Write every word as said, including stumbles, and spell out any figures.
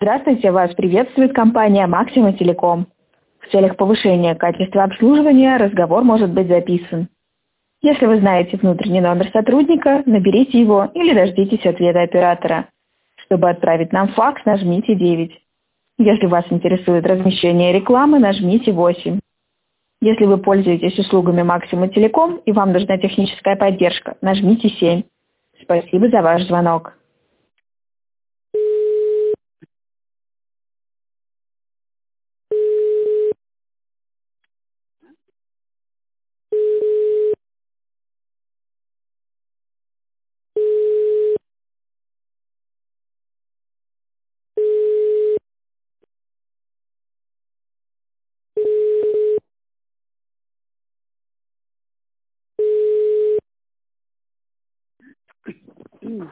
Здравствуйте, вас приветствует компания «Максима Телеком». В целях повышения качества обслуживания разговор может быть записан. Если вы знаете внутренний номер сотрудника, наберите его или дождитесь ответа оператора. Чтобы отправить нам факс, нажмите девять. Если вас интересует размещение рекламы, нажмите восемь. Если вы пользуетесь услугами «Максима Телеком» и вам нужна техническая поддержка, нажмите семь. Спасибо за ваш звонок.